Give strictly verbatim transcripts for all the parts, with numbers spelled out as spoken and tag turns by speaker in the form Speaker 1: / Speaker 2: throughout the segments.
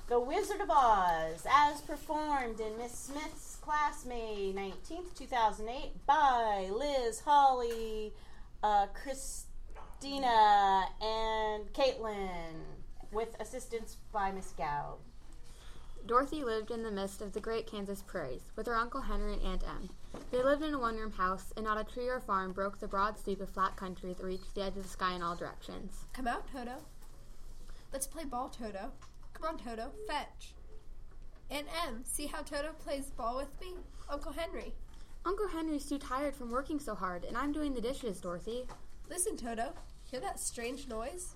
Speaker 1: The Wizard of Oz, as performed in Miss Smith's class May nineteenth, two thousand eight, by Liz, Holly, uh, Christina, and Caitlin, with assistance by Miss Gow.
Speaker 2: Dorothy lived in the midst of the great Kansas prairies, with her Uncle Henry and Aunt Em. They lived in a one-room house, and not a tree or farm broke the broad sweep of flat country that reached the edge of the sky in all directions.
Speaker 3: Come out, Toto. Let's play ball, Toto. Come on, Toto, fetch. Aunt Em, see how Toto plays ball with me? Uncle Henry.
Speaker 2: Uncle Henry's too tired from working so hard, and I'm doing the dishes, Dorothy.
Speaker 3: Listen, Toto. Hear that strange noise?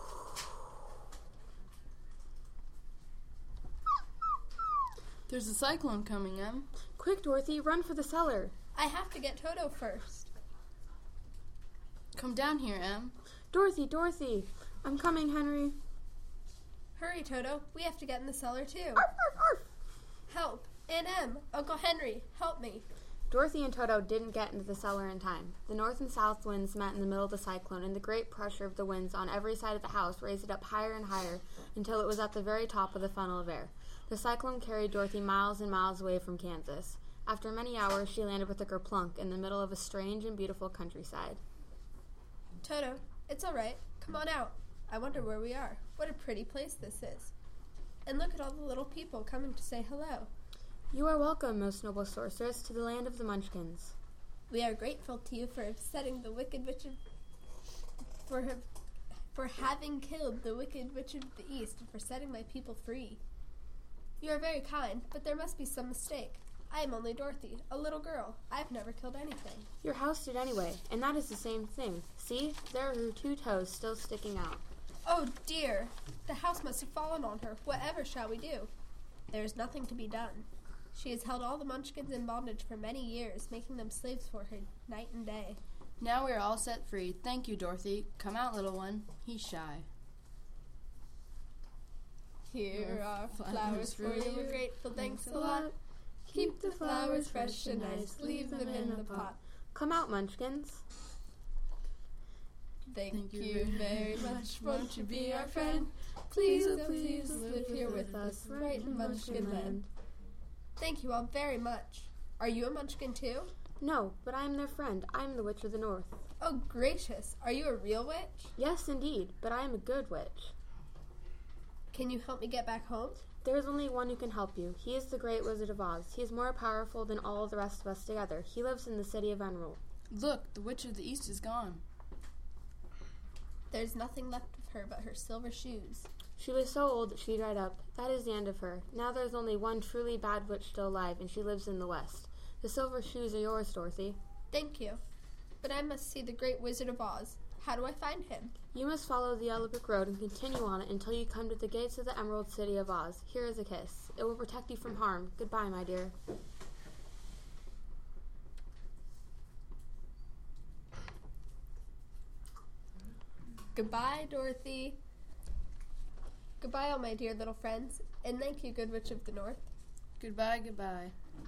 Speaker 4: There's a cyclone coming, Em.
Speaker 2: Quick, Dorothy, run for the cellar.
Speaker 3: I have to get Toto first.
Speaker 4: Come down here, Em.
Speaker 2: Dorothy, Dorothy. I'm coming, Henry.
Speaker 3: Hurry, Toto. We have to get in the cellar, too.
Speaker 2: Arf, arf, arf.
Speaker 3: Help. Aunt Em, Uncle Henry, help me.
Speaker 2: Dorothy and Toto didn't get into the cellar in time. The north and south winds met in the middle of the cyclone, and the great pressure of the winds on every side of the house raised it up higher and higher until it was at the very top of the funnel of air. The cyclone carried Dorothy miles and miles away from Kansas. After many hours, she landed with a kerplunk in the middle of a strange and beautiful countryside.
Speaker 3: Toto, it's all right. Come on out. I wonder where we are. What a pretty place this is. And look at all the little people coming to say hello.
Speaker 2: You are welcome, most noble sorceress, to the land of the Munchkins.
Speaker 3: We are grateful to you for setting the wicked witch of, for have, for having killed the wicked witch of the East and for setting my people free. You are very kind, but there must be some mistake. I am only Dorothy, a little girl. I have never killed anything.
Speaker 2: Your house did anyway, and that is the same thing. See, there are her two toes still sticking out.
Speaker 3: Oh, dear. The house must have fallen on her. Whatever shall we do? There is nothing to be done. She has held all the Munchkins in bondage for many years, making them slaves for her night and day.
Speaker 4: Now we are all set free. Thank you, Dorothy. Come out, little one. He's shy.
Speaker 3: Here are flowers for you. We're grateful. Thanks a lot. Keep the flowers fresh and nice. Leave them in the pot.
Speaker 2: Come out, Munchkins.
Speaker 3: Thank, Thank you very much. Won't you be our friend? Please, oh, please live here with us, right in Munchkin Land. Thank you all very much. Are you a Munchkin too?
Speaker 2: No, but I am their friend. I am the Witch of the North.
Speaker 3: Oh, gracious. Are you a real witch?
Speaker 2: Yes, indeed, but I am a good witch.
Speaker 3: Can you help me get back home?
Speaker 2: There is only one who can help you. He is the great Wizard of Oz. He is more powerful than all the rest of us together. He lives in the city of Emerald.
Speaker 4: Look, the Witch of the East is gone.
Speaker 3: There's nothing left of her but her silver shoes.
Speaker 2: She was so old that she dried up. That is the end of her. Now there is only one truly bad witch still alive, and she lives in the West. The silver shoes are yours, Dorothy.
Speaker 3: Thank you. But I must see the great Wizard of Oz. How do I find him?
Speaker 2: You must follow the yellow brick road and continue on it until you come to the gates of the Emerald City of Oz. Here is a kiss. It will protect you from harm. Goodbye, my dear.
Speaker 3: Goodbye, Dorothy. Goodbye, all my dear little friends, and thank you, good Witch of the North.
Speaker 4: Goodbye, goodbye.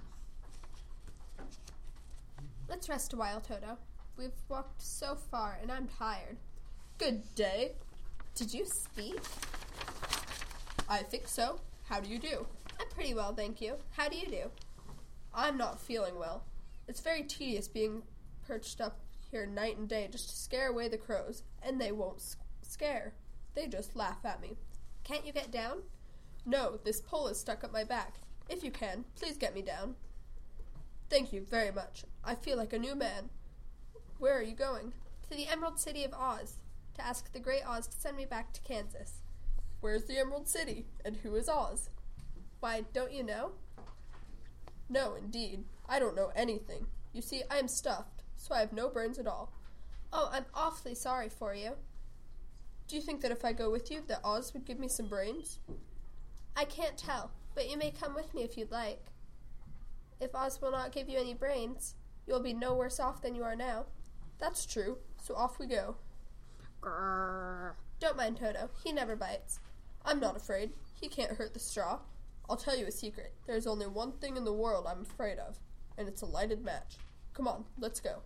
Speaker 3: Let's rest a while, Toto. We've walked so far, and I'm tired. Good day. Did you speak? I think so. How do you do? I'm pretty well, thank you. How do you do? I'm not feeling well. It's very tedious being perched up here night and day just to scare away the crows, and they won't sc- scare. They just laugh at me. Can't you get down? No, this pole is stuck up my back. If you can, please get me down. Thank you very much. I feel like a new man. Where are you going? To the Emerald City of Oz, to ask the great Oz to send me back to Kansas. Where's the Emerald City, and who is Oz? Why, don't you know? No, indeed. I don't know anything. You see, I am stuffed, so I have no brains at all. Oh, I'm awfully sorry for you. Do you think that if I go with you, that Oz would give me some brains? I can't tell, but you may come with me if you'd like. If Oz will not give you any brains, you'll be no worse off than you are now. That's true, so off we go.
Speaker 2: Grrr.
Speaker 3: Don't mind Toto, he never bites. I'm not afraid. He can't hurt the straw. I'll tell you a secret. There's only one thing in the world I'm afraid of, and it's a lighted match. Come on, let's go.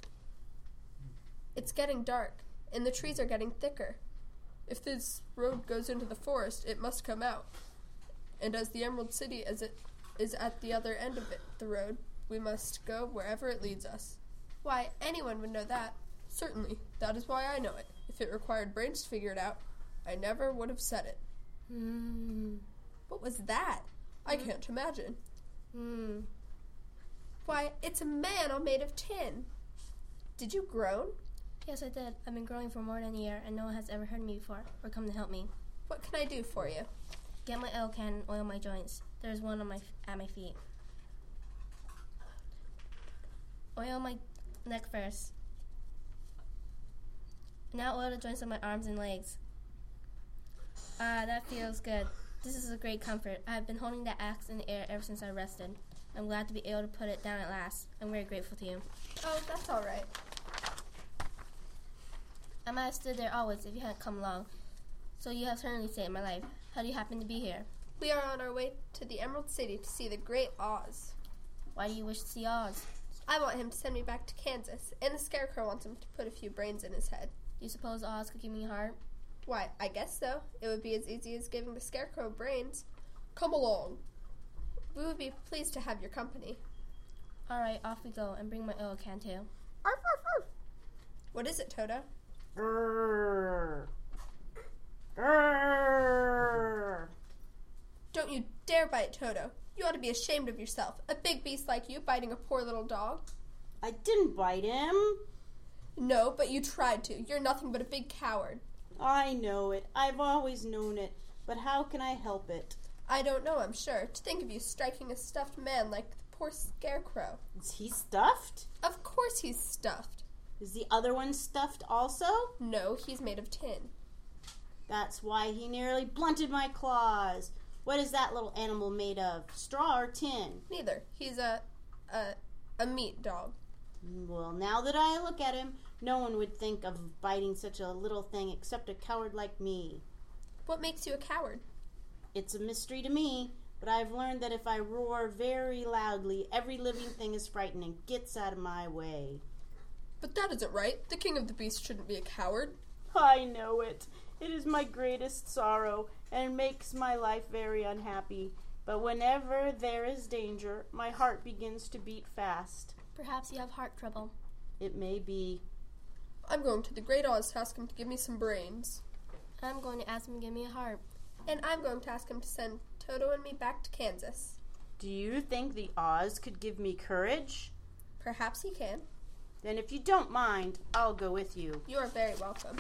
Speaker 3: It's getting dark, and the trees are getting thicker. If this road goes into the forest, it must come out. And as the Emerald City as it is at the other end of it, the road, we must go wherever it leads us. Why, anyone would know that. Certainly, that is why I know it. If it required brains to figure it out, I never would have said it.
Speaker 2: Hmm.
Speaker 3: What was that? I can't imagine.
Speaker 2: Hmm.
Speaker 3: Why, it's a man all made of tin. Did you groan?
Speaker 5: Yes, I did. I've been growing for more than a year, and no one has ever heard me before or come to help me.
Speaker 3: What can I do for you?
Speaker 5: Get my oil can and oil my joints. There's one on my at my feet. Oil my neck first. Now oil the joints of my arms and legs. Ah, that feels good. This is a great comfort. I have been holding that axe in the air ever since I rested. I'm glad to be able to put it down at last. I'm very grateful to you.
Speaker 3: Oh, that's all right.
Speaker 5: I might have stood there always if you hadn't come along. So you have certainly saved my life. How do you happen to be here?
Speaker 3: We are on our way to the Emerald City to see the Great Oz.
Speaker 5: Why do you wish to see Oz?
Speaker 3: I want him to send me back to Kansas, and the Scarecrow wants him to put a few brains in his head.
Speaker 5: Do you suppose Oz could give me a heart?
Speaker 3: Why, I guess so. It would be as easy as giving the Scarecrow brains. Come along. We would be pleased to have your company.
Speaker 5: All right, off we go, and bring my oil can too.
Speaker 3: Arf, arf, arf. What is it, Toto?
Speaker 1: Grrr. Grrr.
Speaker 3: Don't you dare bite Toto. You ought to be ashamed of yourself. A big beast like you biting a poor little dog.
Speaker 1: I didn't bite him.
Speaker 3: No, but you tried to. You're nothing but a big coward.
Speaker 1: I know it. I've always known it. But how can I help it?
Speaker 3: I don't know, I'm sure. To think of you striking a stuffed man like the poor Scarecrow.
Speaker 1: Is he stuffed?
Speaker 3: Of course he's stuffed.
Speaker 1: Is the other one stuffed also?
Speaker 3: No, he's made of tin.
Speaker 1: That's why he nearly blunted my claws. What is that little animal made of? Straw or tin?
Speaker 3: Neither. He's a, a, a meat dog.
Speaker 1: Well, now that I look at him, no one would think of biting such a little thing except a coward like me.
Speaker 3: What makes you a coward?
Speaker 1: It's a mystery to me, but I've learned that if I roar very loudly, every living thing is frightened and gets out of my way.
Speaker 3: But that isn't right. The king of the beasts shouldn't be a coward.
Speaker 1: I know it. It is my greatest sorrow, and makes my life very unhappy. But whenever there is danger, my heart begins to beat fast.
Speaker 5: Perhaps you have heart trouble.
Speaker 1: It may be.
Speaker 3: I'm going to the Great Oz to ask him to give me some brains.
Speaker 5: I'm going to ask him to give me a heart.
Speaker 3: And I'm going to ask him to send Toto and me back to Kansas.
Speaker 1: Do you think the Oz could give me courage?
Speaker 3: Perhaps he can.
Speaker 1: Then if you don't mind, I'll go with you.
Speaker 3: You are very welcome.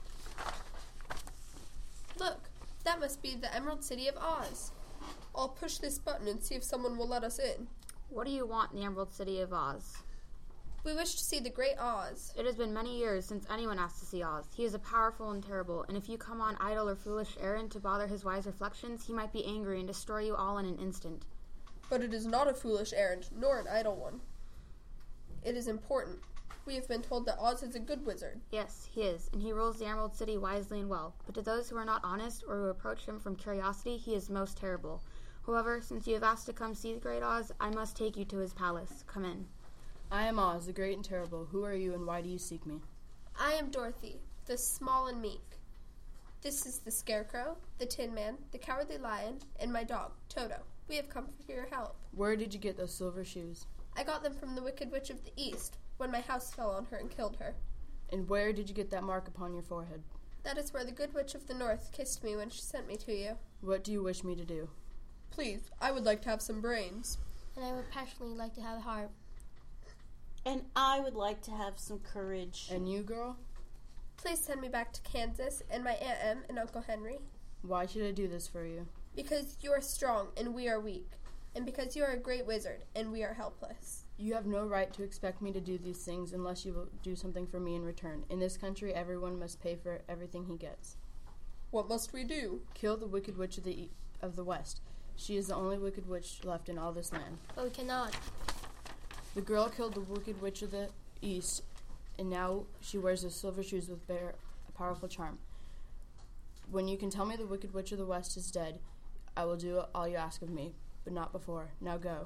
Speaker 3: Look, that must be the Emerald City of Oz. I'll push this button and see if someone will let us in.
Speaker 2: What do you want in the Emerald City of Oz?
Speaker 3: We wish to see the Great Oz.
Speaker 2: It has been many years since anyone asked to see Oz. He is a powerful and terrible, and if you come on idle or foolish errand to bother his wise reflections, he might be angry and destroy you all in an instant.
Speaker 3: But it is not a foolish errand, nor an idle one. It is important. We have been told that Oz is a good wizard.
Speaker 2: Yes, he is, and he rules the Emerald City wisely and well. But to those who are not honest or who approach him from curiosity, he is most terrible. However, since you have asked to come see the Great Oz, I must take you to his palace. Come in.
Speaker 4: I am Oz, the great and terrible. Who are you and why do you seek me?
Speaker 3: I am Dorothy, the small and meek. This is the Scarecrow, the Tin Man, the Cowardly Lion, and my dog, Toto. We have come for your help.
Speaker 4: Where did you get those silver shoes?
Speaker 3: I got them from the Wicked Witch of the East, when my house fell on her and killed her.
Speaker 4: And where did you get that mark upon your forehead?
Speaker 3: That is where the Good Witch of the North kissed me when she sent me to you.
Speaker 4: What do you wish me to do?
Speaker 3: Please, I would like to have some brains.
Speaker 5: And I would passionately like to have a heart.
Speaker 1: And I would like to have some courage.
Speaker 4: And you, girl?
Speaker 3: Please send me back to Kansas and my Aunt Em and Uncle Henry.
Speaker 4: Why should I do this for you?
Speaker 3: Because you are strong and we are weak. And because you are a great wizard and we are helpless.
Speaker 4: You have no right to expect me to do these things unless you will do something for me in return. In this country, everyone must pay for everything he gets.
Speaker 3: What must we do?
Speaker 4: Kill the Wicked Witch of the e- of the West. She is the only Wicked Witch left in all this land.
Speaker 5: But we cannot.
Speaker 4: The girl killed the Wicked Witch of the East, and now she wears the silver shoes with bear, a powerful charm. When you can tell me the Wicked Witch of the West is dead, I will do all you ask of me, but not before. Now go.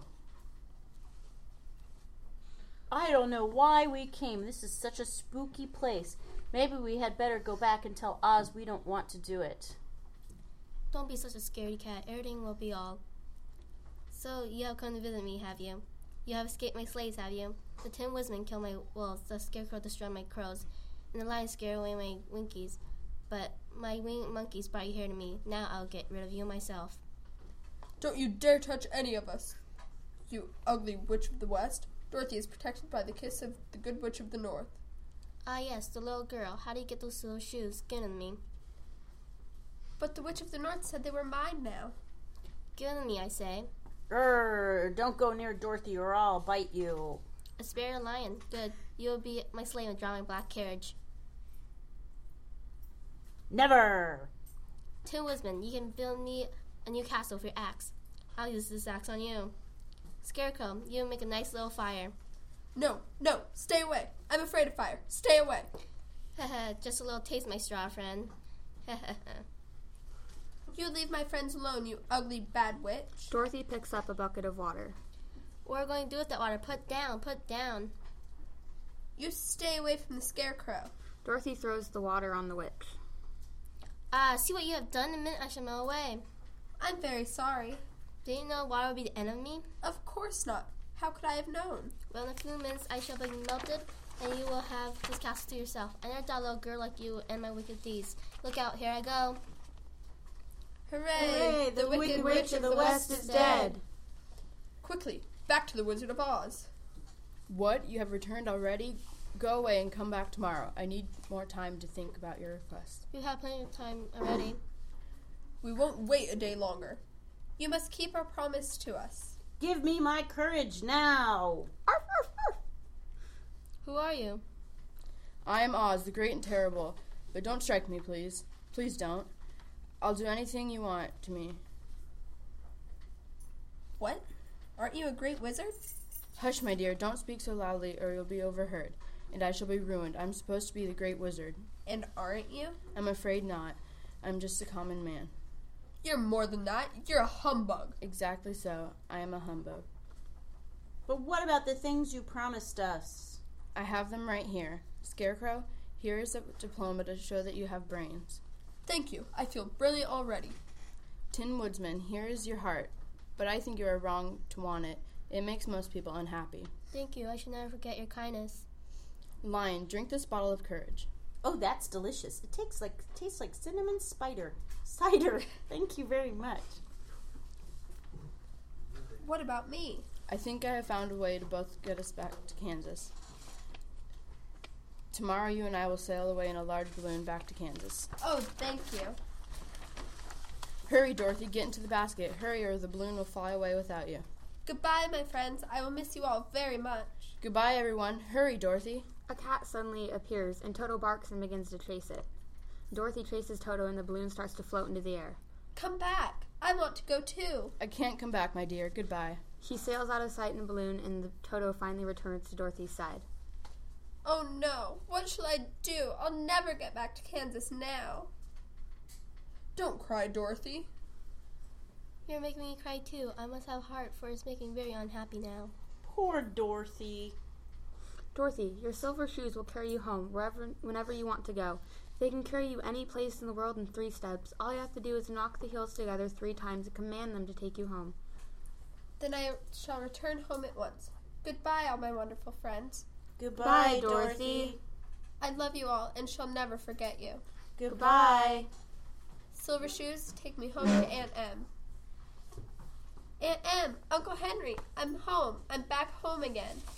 Speaker 1: I don't know why we came. This is such a spooky place. Maybe we had better go back and tell Oz we don't want to do it.
Speaker 5: Don't be such a scaredy cat. Everything will be all. So, you have come to visit me, have you? You have escaped my slaves, have you? The Tin Woodman killed my wolves, the Scarecrow destroyed my crows, and the lion scared away my winkies. But my winged monkeys brought you here to me. Now I'll get rid of you myself.
Speaker 3: Don't you dare touch any of us, you ugly witch of the West. Dorothy is protected by the kiss of the good witch of the North.
Speaker 5: Ah, yes, the little girl. How do you get those little shoes? Give them to me.
Speaker 3: But the witch of the North said they were mine now.
Speaker 5: Give them to me, I say.
Speaker 1: Err, don't go near Dorothy or I'll bite you.
Speaker 5: A spare lion. Good. You will be my slave and draw my black carriage.
Speaker 1: Never!
Speaker 5: Tin Woodman, you can build me a new castle for your axe. I'll use this axe on you. Scarecrow, you make a nice little fire.
Speaker 3: No, no, stay away. I'm afraid of fire. Stay away.
Speaker 5: Haha, just a little taste, my straw friend.
Speaker 3: You leave my friends alone, you ugly bad witch.
Speaker 2: Dorothy picks up a bucket of water.
Speaker 5: What are we going to do with that water? Put down, put down.
Speaker 3: You stay away from the Scarecrow.
Speaker 2: Dorothy throws the water on the witch.
Speaker 5: Ah, see what you have done. The minute I shall melt away.
Speaker 3: I'm very sorry.
Speaker 5: Did you know water would be the end of me?
Speaker 3: Of course not. How could I have known?
Speaker 5: Well, in a few minutes I shall be melted, and you will have this castle to yourself. I never thought a little girl like you and my wicked deeds. Look out, here I go.
Speaker 3: Hooray!
Speaker 1: Hooray, the wicked witch of the West is dead.
Speaker 3: Quickly, back to the Wizard of Oz.
Speaker 4: What? You have returned already? Go away and come back tomorrow. I need more time to think about your request.
Speaker 5: You have plenty of time already.
Speaker 3: We won't wait a day longer. You must keep our promise to us.
Speaker 1: Give me my courage now.
Speaker 2: Arf, arf, arf.
Speaker 5: Who are you?
Speaker 4: I am Oz, the great and terrible. But don't strike me, please. Please don't. I'll do anything you want to me.
Speaker 3: What? Aren't you a great wizard?
Speaker 4: Hush, my dear, don't speak so loudly or you'll be overheard, and I shall be ruined. I'm supposed to be the great wizard.
Speaker 3: And aren't you?
Speaker 4: I'm afraid not. I'm just a common man.
Speaker 3: You're more than that. You're a humbug.
Speaker 4: Exactly so. I am a humbug.
Speaker 1: But what about the things you promised us?
Speaker 4: I have them right here. Scarecrow, here is a diploma to show that you have brains.
Speaker 3: Thank you. I feel brilliant already.
Speaker 4: Tin Woodsman, here is your heart, but I think you are wrong to want it. It makes most people unhappy.
Speaker 5: Thank you. I shall never forget your kindness.
Speaker 4: Lion, drink this bottle of courage.
Speaker 1: Oh, that's delicious. It tastes like tastes like cinnamon spider cider. Thank you very much.
Speaker 3: What about me?
Speaker 4: I think I have found a way to both get us back to Kansas. Tomorrow you and I will sail away in a large balloon back to Kansas.
Speaker 3: Oh, thank you.
Speaker 4: Hurry, Dorothy, get into the basket. Hurry, or the balloon will fly away without you.
Speaker 3: Goodbye, my friends. I will miss you all very much.
Speaker 4: Goodbye, everyone. Hurry, Dorothy.
Speaker 2: A cat suddenly appears, and Toto barks and begins to chase it. Dorothy chases Toto, and the balloon starts to float into the air.
Speaker 3: Come back. I want to go too.
Speaker 4: I can't come back, my dear. Goodbye.
Speaker 2: She sails out of sight in the balloon, and the Toto finally returns to Dorothy's side.
Speaker 3: Oh no. What shall I do? I'll never get back to Kansas now. Don't cry, Dorothy.
Speaker 5: You're making me cry too. I must have heart, for it's making me very unhappy now.
Speaker 1: Poor Dorothy.
Speaker 2: Dorothy, your silver shoes will carry you home wherever, whenever you want to go. They can carry you any place in the world in three steps. All you have to do is knock the heels together three times and command them to take you home.
Speaker 3: Then I shall return home at once. Goodbye, all my wonderful friends.
Speaker 1: Goodbye,
Speaker 2: Bye,
Speaker 1: Dorothy.
Speaker 2: Dorothy.
Speaker 3: I love you all and shall never forget you.
Speaker 1: Goodbye.
Speaker 3: Silver Shoes, take me home to Aunt Em. Aunt Em, Uncle Henry, I'm home. I'm back home again.